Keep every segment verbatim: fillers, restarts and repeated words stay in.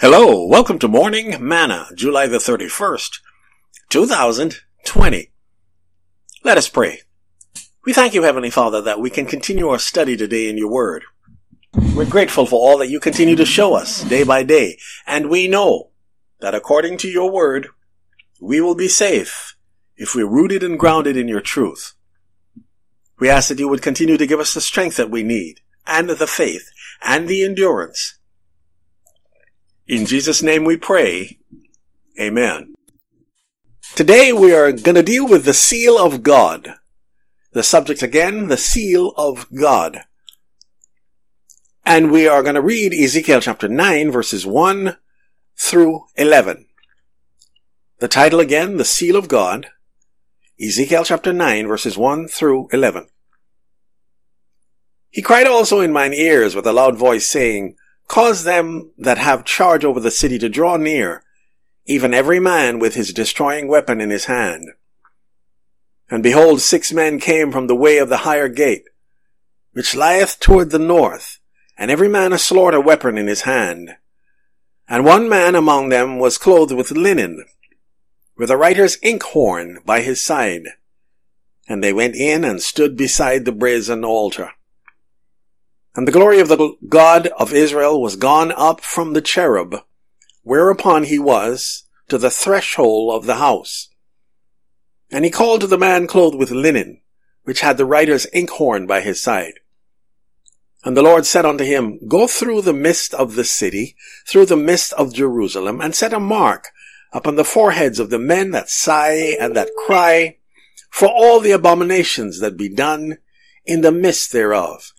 Hello, welcome to Morning Manna, July the thirty-first, two thousand twenty. Let us pray. We thank you, Heavenly Father, that we can continue our study today in your word. We're grateful for all that you continue to show us day by day, and we know that according to your word, we will be safe if we're rooted and grounded in your truth. We ask that you would continue to give us the strength that we need, and the faith, and the endurance. In Jesus' name we pray. Amen. Today we are going to deal with the seal of God. The subject again, the seal of God. And we are going to read Ezekiel chapter nine, verses one through eleven. The title again, the seal of God. Ezekiel chapter nine, verses one through eleven. He cried also in mine ears with a loud voice, saying, Cause them that have charge over the city to draw near, even every man with his destroying weapon in his hand. And behold, six men came from the way of the higher gate, which lieth toward the north, and every man a slaughter weapon in his hand. And one man among them was clothed with linen, with a writer's inkhorn by his side. And they went in and stood beside the brazen altar. And the glory of the God of Israel was gone up from the cherub, whereupon he was, to the threshold of the house. And he called to the man clothed with linen, which had the writer's inkhorn by his side. And the Lord said unto him, Go through the midst of the city, through the midst of Jerusalem, and set a mark upon the foreheads of the men that sigh and that cry, for all the abominations that be done in the midst thereof.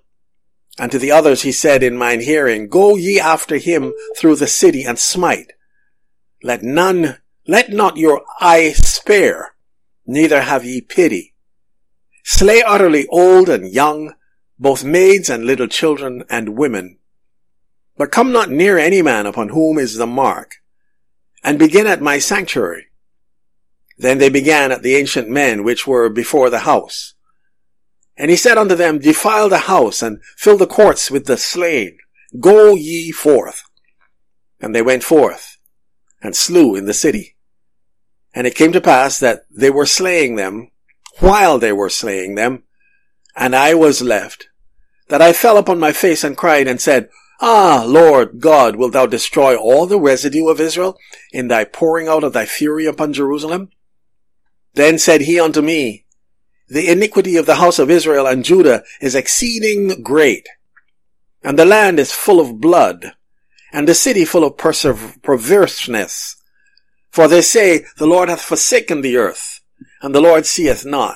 And to the others he said in mine hearing, Go ye after him through the city, and smite. Let none, let not your eye spare, neither have ye pity. Slay utterly old and young, both maids and little children and women. But come not near any man upon whom is the mark, and begin at my sanctuary. Then they began at the ancient men which were before the house. And he said unto them, Defile the house, and fill the courts with the slain. Go ye forth. And they went forth, and slew in the city. And it came to pass that they were slaying them, while they were slaying them, and I was left, that I fell upon my face and cried, and said, Ah, Lord God, wilt thou destroy all the residue of Israel, in thy pouring out of thy fury upon Jerusalem? Then said he unto me, The iniquity of the house of Israel and Judah is exceeding great, and the land is full of blood, and the city full of persev- perverseness. For they say, The Lord hath forsaken the earth, and the Lord seeth not.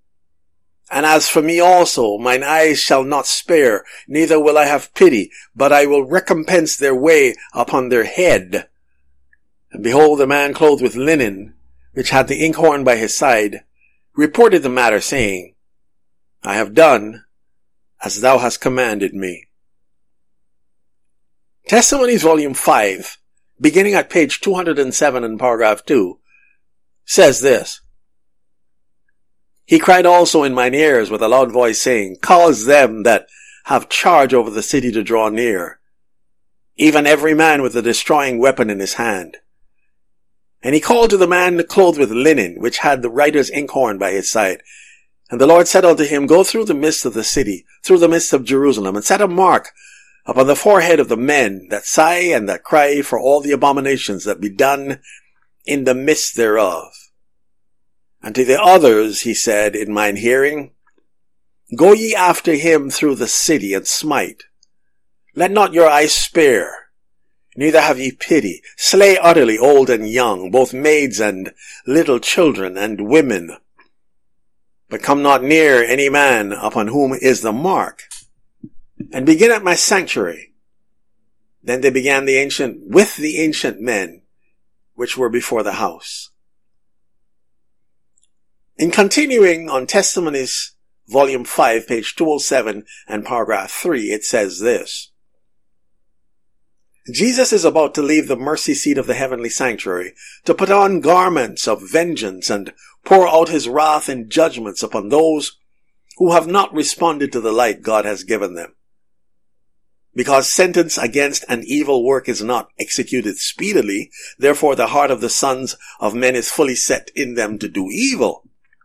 And as for me also, mine eyes shall not spare, neither will I have pity, but I will recompense their way upon their head. And behold, a man clothed with linen, which had the inkhorn by his side, reported the matter, saying, I have done as thou hast commanded me. Testimonies Volume five, beginning at page two hundred seven in paragraph two, says this, He cried also in mine ears with a loud voice, saying, Cause them that have charge over the city to draw near, even every man with a destroying weapon in his hand. And he called to the man clothed with linen, which had the writer's inkhorn by his side. And the Lord said unto him, Go through the midst of the city, through the midst of Jerusalem, and set a mark upon the forehead of the men that sigh and that cry for all the abominations that be done in the midst thereof. And to the others he said in mine hearing, Go ye after him through the city, and smite. Let not your eyes spare, neither have ye pity. Slay utterly old and young, both maids and little children and women. But come not near any man upon whom is the mark, and begin at my sanctuary. Then they began the ancient, with the ancient men, which were before the house. In continuing on Testimonies, Volume five, page two oh seven and paragraph three, it says this, Jesus is about to leave the mercy seat of the heavenly sanctuary to put on garments of vengeance and pour out his wrath and judgments upon those who have not responded to the light God has given them. Because sentence against an evil work is not executed speedily, therefore the heart of the sons of men is fully set in them to do evil.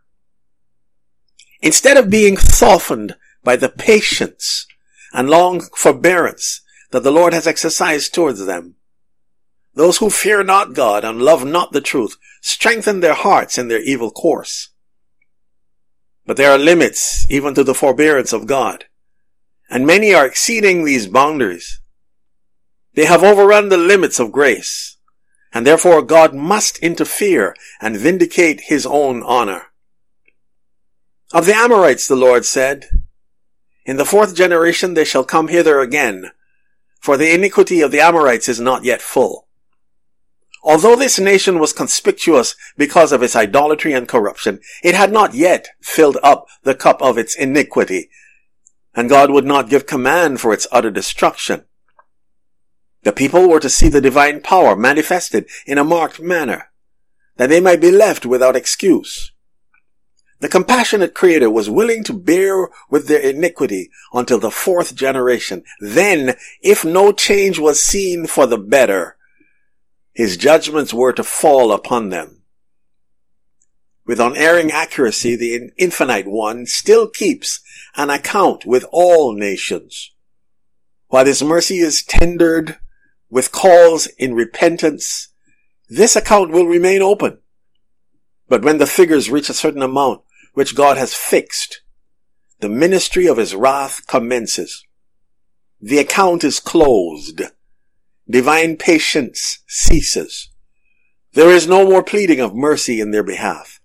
Instead of being softened by the patience and long forbearance that the Lord has exercised towards them, those who fear not God and love not the truth strengthen their hearts in their evil course. But there are limits even to the forbearance of God, and many are exceeding these boundaries. They have overrun the limits of grace, and therefore God must interfere and vindicate his own honor. Of the Amorites the Lord said, "In the fourth generation they shall come hither again, for the iniquity of the Amorites is not yet full." Although this nation was conspicuous because of its idolatry and corruption, it had not yet filled up the cup of its iniquity, and God would not give command for its utter destruction. The people were to see the divine power manifested in a marked manner, that they might be left without excuse. The compassionate Creator was willing to bear with their iniquity until the fourth generation. Then, if no change was seen for the better, his judgments were to fall upon them. With unerring accuracy, the Infinite One still keeps an account with all nations. While his mercy is tendered with calls in repentance, this account will remain open. But when the figures reach a certain amount which God has fixed, the ministry of his wrath commences. The account is closed. Divine patience ceases. There is no more pleading of mercy in their behalf.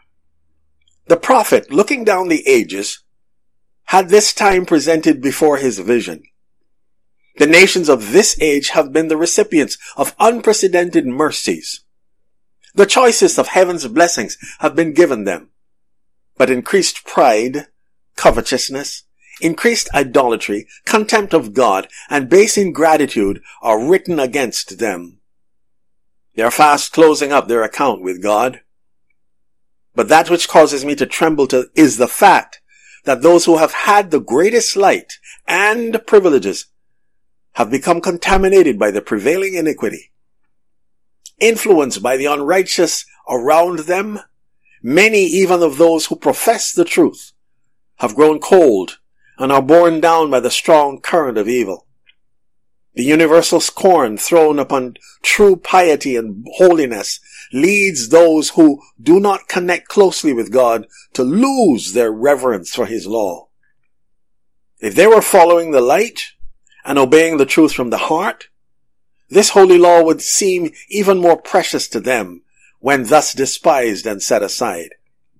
The prophet, looking down the ages, had this time presented before his vision. The nations of this age have been the recipients of unprecedented mercies. The choicest of heaven's blessings have been given them. But increased pride, covetousness, increased idolatry, contempt of God, and base ingratitude are written against them. They are fast closing up their account with God. But that which causes me to tremble to, is the fact that those who have had the greatest light and privileges have become contaminated by the prevailing iniquity. Influenced by the unrighteous around them, many even of those who profess the truth have grown cold and are borne down by the strong current of evil. The universal scorn thrown upon true piety and holiness leads those who do not connect closely with God to lose their reverence for his law. If they were following the light and obeying the truth from the heart, this holy law would seem even more precious to them when thus despised and set aside.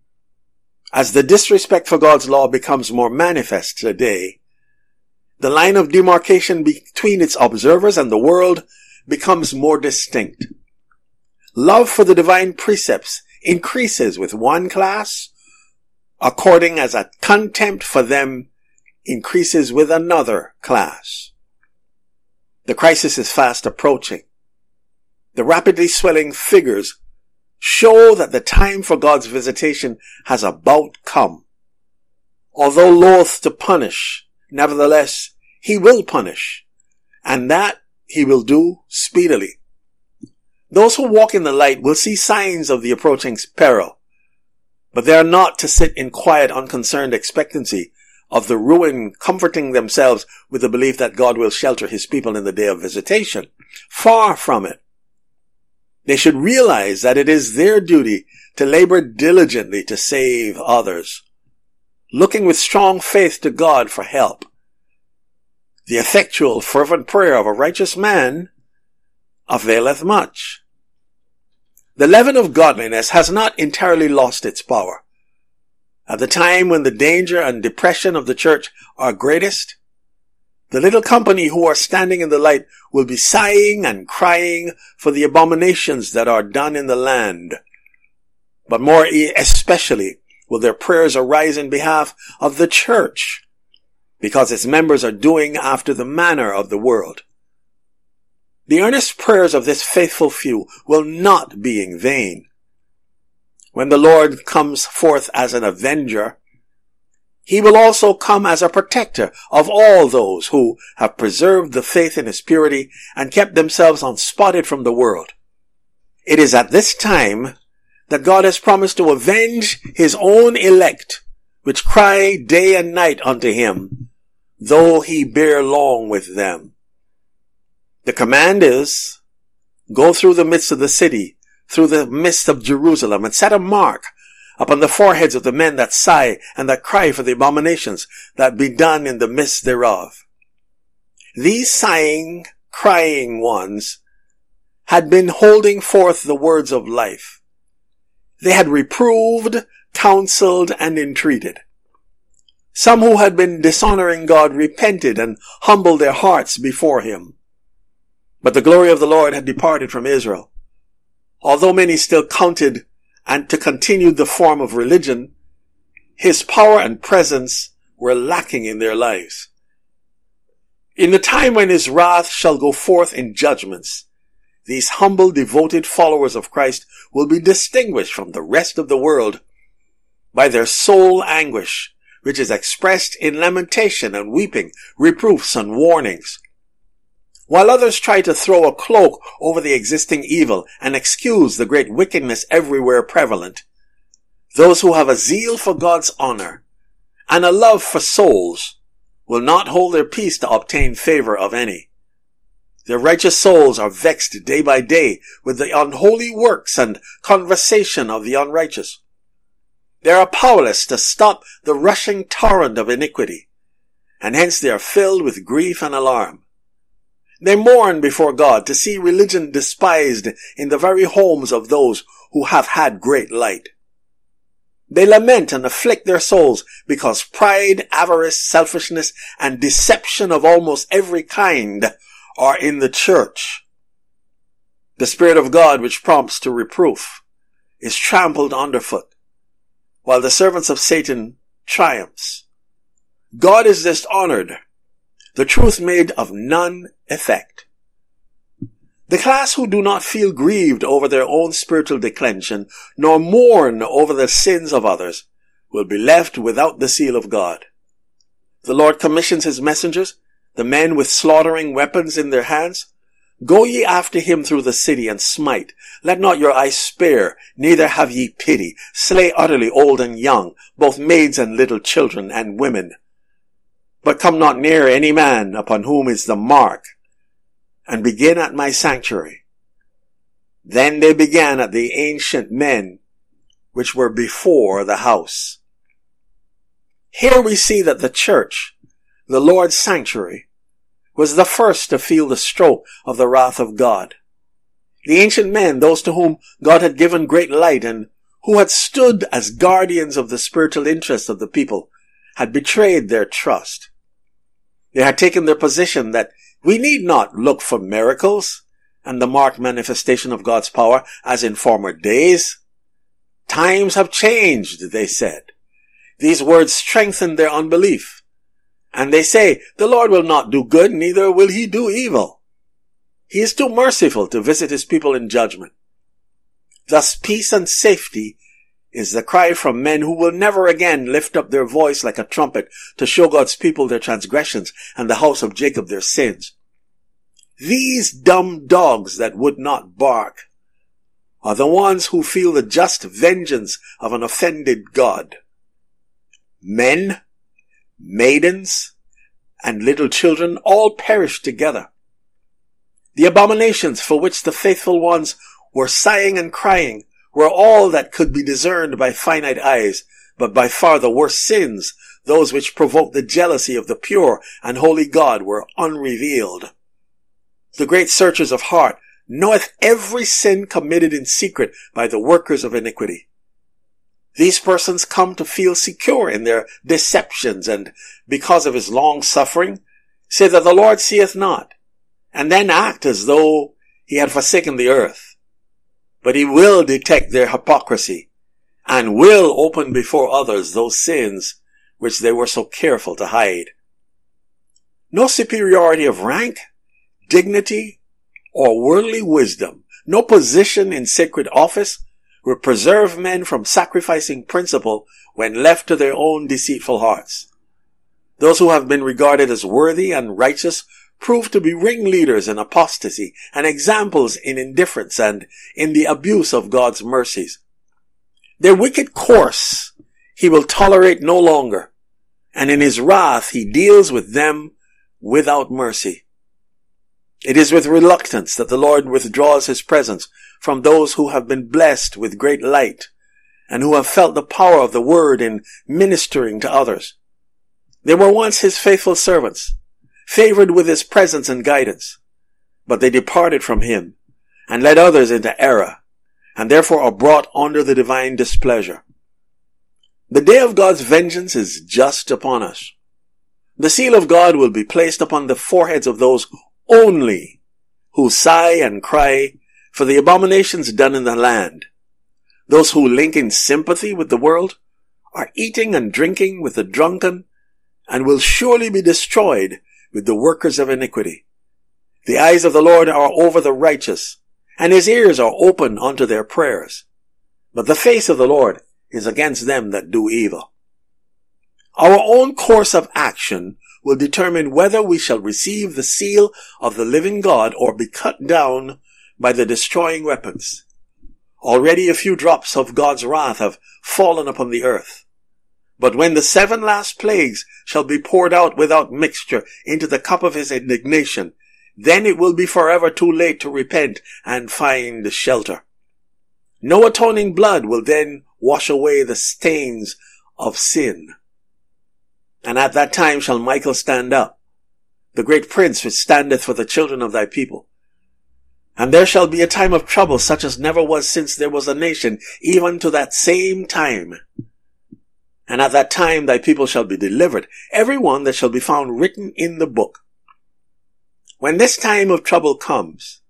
As the disrespect for God's law becomes more manifest today, the line of demarcation between its observers and the world becomes more distinct. Love for the divine precepts increases with one class, according as a contempt for them increases with another class. The crisis is fast approaching. The rapidly swelling figures show that the time for God's visitation has about come. Although loath to punish, nevertheless, he will punish, and that he will do speedily. Those who walk in the light will see signs of the approaching peril, but they are not to sit in quiet, unconcerned expectancy of the ruin, comforting themselves with the belief that God will shelter his people in the day of visitation. Far from it. They should realize that it is their duty to labor diligently to save others, looking with strong faith to God for help. The effectual, fervent prayer of a righteous man availeth much. The leaven of godliness has not entirely lost its power. At the time when the danger and depression of the church are greatest, the little company who are standing in the light will be sighing and crying for the abominations that are done in the land. But more especially will their prayers arise in behalf of the church, because its members are doing after the manner of the world. The earnest prayers of this faithful few will not be in vain. When the Lord comes forth as an avenger, He will also come as a protector of all those who have preserved the faith in his purity and kept themselves unspotted from the world. It is at this time that God has promised to avenge his own elect, which cry day and night unto him, though he bear long with them. The command is, go through the midst of the city, through the midst of Jerusalem, and set a mark upon the foreheads of the men that sigh and that cry for the abominations that be done in the midst thereof. These sighing, crying ones had been holding forth the words of life. They had reproved, counseled, and entreated. Some who had been dishonoring God repented and humbled their hearts before him. But the glory of the Lord had departed from Israel. Although many still counted and to continue the form of religion, his power and presence were lacking in their lives. In the time when his wrath shall go forth in judgments, these humble, devoted followers of Christ will be distinguished from the rest of the world by their soul anguish, which is expressed in lamentation and weeping, reproofs and warnings. While others try to throw a cloak over the existing evil and excuse the great wickedness everywhere prevalent, those who have a zeal for God's honor and a love for souls will not hold their peace to obtain favor of any. Their righteous souls are vexed day by day with the unholy works and conversation of the unrighteous. They are powerless to stop the rushing torrent of iniquity, and hence they are filled with grief and alarm. They mourn before God to see religion despised in the very homes of those who have had great light. They lament and afflict their souls because pride, avarice, selfishness, and deception of almost every kind are in the church. The Spirit of God, which prompts to reproof, is trampled underfoot, while the servants of Satan triumphs. God is dishonored, the truth made of none effect. The class who do not feel grieved over their own spiritual declension, nor mourn over the sins of others, will be left without the seal of God. The Lord commissions his messengers, the men with slaughtering weapons in their hands, go ye after him through the city and smite. Let not your eyes spare, neither have ye pity. Slay utterly old and young, both maids and little children and women. But come not near any man upon whom is the mark, and begin at my sanctuary. Then they began at the ancient men which were before the house. Here we see that the church, the Lord's sanctuary, was the first to feel the stroke of the wrath of God. The ancient men, those to whom God had given great light and who had stood as guardians of the spiritual interests of the people, had betrayed their trust. They had taken their position that we need not look for miracles and the marked manifestation of God's power as in former days. Times have changed, they said. These words strengthened their unbelief. And they say, the Lord will not do good, neither will he do evil. He is too merciful to visit his people in judgment. Thus peace and safety is the cry from men who will never again lift up their voice like a trumpet to show God's people their transgressions and the house of Jacob their sins. These dumb dogs that would not bark are the ones who feel the just vengeance of an offended God. Men, maidens, and little children all perished together. The abominations for which the faithful ones were sighing and crying were all that could be discerned by finite eyes, but by far the worst sins, those which provoked the jealousy of the pure and holy God, were unrevealed. The great searchers of heart knoweth every sin committed in secret by the workers of iniquity. These persons come to feel secure in their deceptions, and because of his long suffering, say that the Lord seeth not, and then act as though he had forsaken the earth. But he will detect their hypocrisy, and will open before others those sins which they were so careful to hide. No superiority of rank, dignity, or worldly wisdom, no position in sacred office, will preserve men from sacrificing principle when left to their own deceitful hearts. Those who have been regarded as worthy and righteous prove to be ringleaders in apostasy and examples in indifference and in the abuse of God's mercies. Their wicked course he will tolerate no longer, and in his wrath he deals with them without mercy. It is with reluctance that the Lord withdraws his presence from those who have been blessed with great light and who have felt the power of the word in ministering to others. They were once his faithful servants, favored with his presence and guidance, but they departed from him and led others into error, and therefore are brought under the divine displeasure. The day of God's vengeance is just upon us. The seal of God will be placed upon the foreheads of those only who sigh and cry for the abominations done in the land. Those who link in sympathy with the world are eating and drinking with the drunken and will surely be destroyed with the workers of iniquity. The eyes of the Lord are over the righteous, and his ears are open unto their prayers. But the face of the Lord is against them that do evil. Our own course of action will determine whether we shall receive the seal of the living God or be cut down by the destroying weapons. Already a few drops of God's wrath have fallen upon the earth. But when the seven last plagues shall be poured out without mixture into the cup of his indignation, then it will be forever too late to repent and find shelter. No atoning blood will then wash away the stains of sin. And at that time shall Michael stand up, the great prince which standeth for the children of thy people. And there shall be a time of trouble such as never was since there was a nation, even to that same time. And at that time thy people shall be delivered, every one that shall be found written in the book. When this time of trouble comes,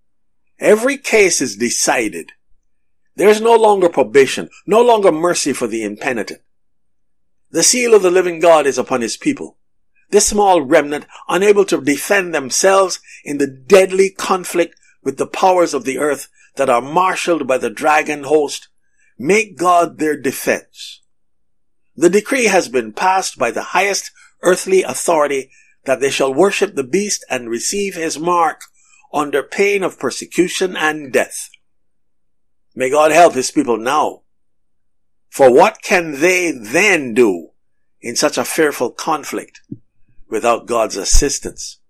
every case is decided. There is no longer probation, no longer mercy for the impenitent. The seal of the living God is upon his people. This small remnant, unable to defend themselves in the deadly conflict with the powers of the earth that are marshaled by the dragon host, make God their defense. The decree has been passed by the highest earthly authority that they shall worship the beast and receive his mark under pain of persecution and death. May God help his people now. For what can they then do in such a fearful conflict without God's assistance?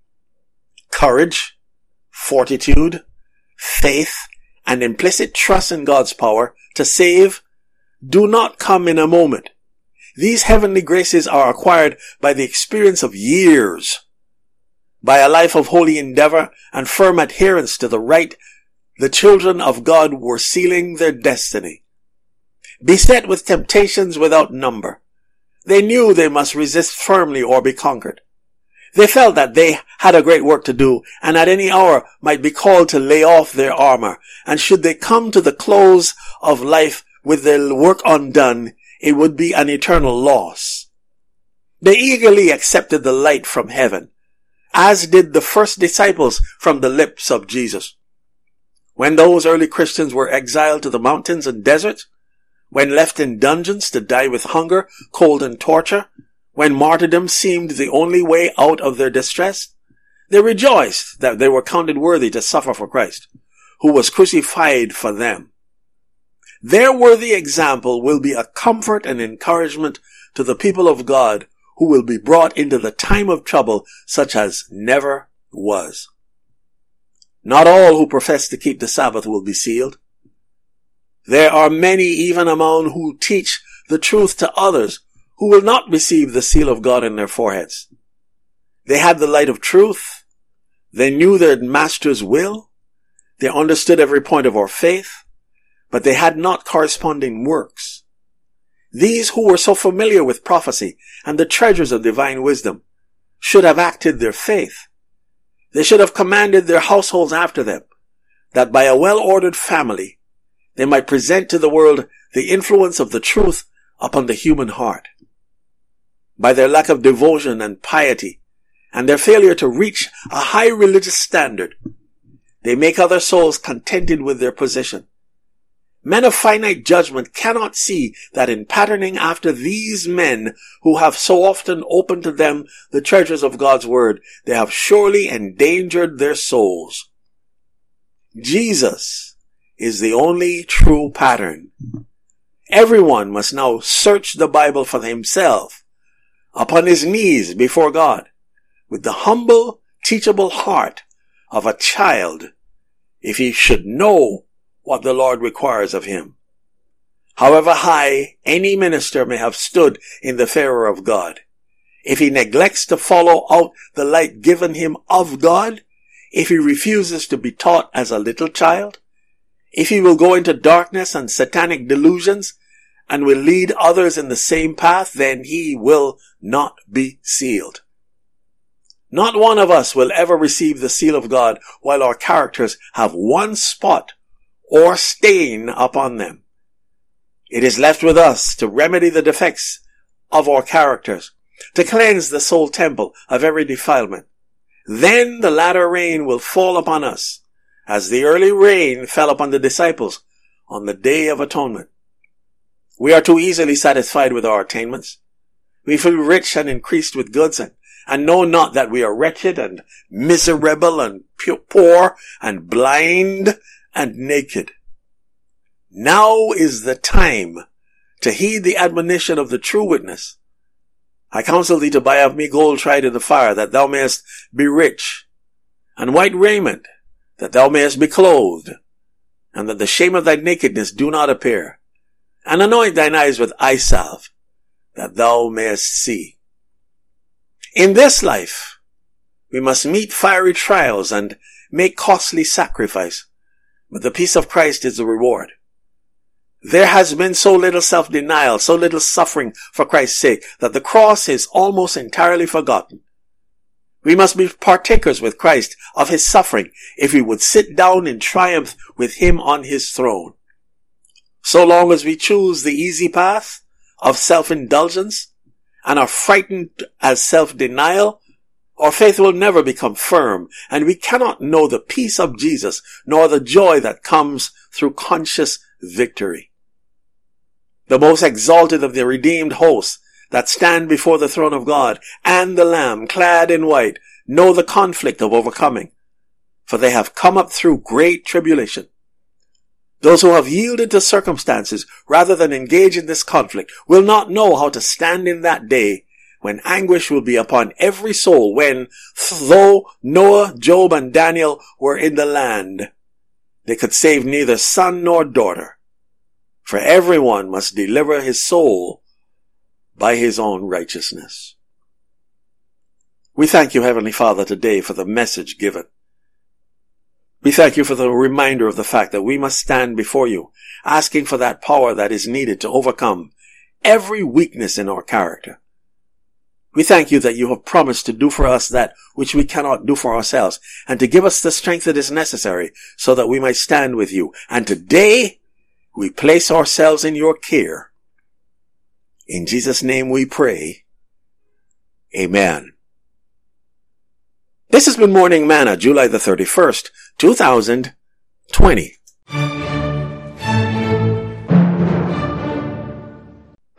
Courage, fortitude, faith, and implicit trust in God's power to save do not come in a moment. These heavenly graces are acquired by the experience of years, by a life of holy endeavor and firm adherence to the right. The children of God were sealing their destiny. Beset with temptations without number, they knew they must resist firmly or be conquered. They felt that they had a great work to do, and at any hour might be called to lay off their armor. And should they come to the close of life with their work undone, it would be an eternal loss. They eagerly accepted the light from heaven, as did the first disciples from the lips of Jesus. When those early Christians were exiled to the mountains and deserts, when left in dungeons to die with hunger, cold, and torture, when martyrdom seemed the only way out of their distress, they rejoiced that they were counted worthy to suffer for Christ, who was crucified for them. Their worthy example will be a comfort and encouragement to the people of God who will be brought into the time of trouble such as never was. Not all who profess to keep the Sabbath will be sealed. There are many even among who teach the truth to others who will not receive the seal of God in their foreheads. They had the light of truth. They knew their master's will. They understood every point of our faith, but they had not corresponding works. These who were so familiar with prophecy and the treasures of divine wisdom should have acted their faith. They should have commanded their households after them, that by a well-ordered family they might present to the world the influence of the truth upon the human heart. By their lack of devotion and piety, and their failure to reach a high religious standard, they make other souls contented with their position. Men of finite judgment cannot see that in patterning after these men who have so often opened to them the treasures of God's word, they have surely endangered their souls. Jesus is the only true pattern. Everyone must now search the Bible for himself, upon his knees before God, with the humble, teachable heart of a child, if he should know what the Lord requires of him. However high any minister may have stood in the favor of God, if he neglects to follow out the light given him of God, if he refuses to be taught as a little child, if he will go into darkness and satanic delusions and will lead others in the same path, then he will not be sealed. Not one of us will ever receive the seal of God while our characters have one spot or stain upon them. It is left with us to remedy the defects of our characters, to cleanse the soul temple of every defilement. Then the latter rain will fall upon us, as the early rain fell upon the disciples on the Day of Atonement. We are too easily satisfied with our attainments. We feel rich and increased with goods, and, and know not that we are wretched and miserable and poor and blind and naked. Now is the time to heed the admonition of the true witness. I counsel thee to buy of me gold tried in the fire, that thou mayest be rich, and white raiment, that thou mayest be clothed, and that the shame of thy nakedness do not appear. And anoint thine eyes with eye salve, that thou mayest see. In this life, we must meet fiery trials and make costly sacrifice, but the peace of Christ is the reward. There has been so little self-denial, so little suffering for Christ's sake, that the cross is almost entirely forgotten. We must be partakers with Christ of his suffering if we would sit down in triumph with him on his throne. So long as we choose the easy path of self-indulgence and are frightened at self-denial, our faith will never become firm, and we cannot know the peace of Jesus nor the joy that comes through conscious victory. The most exalted of the redeemed hosts that stand before the throne of God and the Lamb, clad in white, know the conflict of overcoming, for they have come up through great tribulation. Those who have yielded to circumstances rather than engage in this conflict will not know how to stand in that day when anguish will be upon every soul, when, though Noah, Job, and Daniel were in the land, they could save neither son nor daughter. For everyone must deliver his soul by his own righteousness. We thank you, Heavenly Father, today for the message given. We thank you for the reminder of the fact that we must stand before you, asking for that power that is needed to overcome every weakness in our character. We thank you that you have promised to do for us that which we cannot do for ourselves, and to give us the strength that is necessary so that we might stand with you. And today, we place ourselves in your care. In Jesus' name we pray. Amen. This has been Morning Manna, July the thirty-first, two thousand twenty.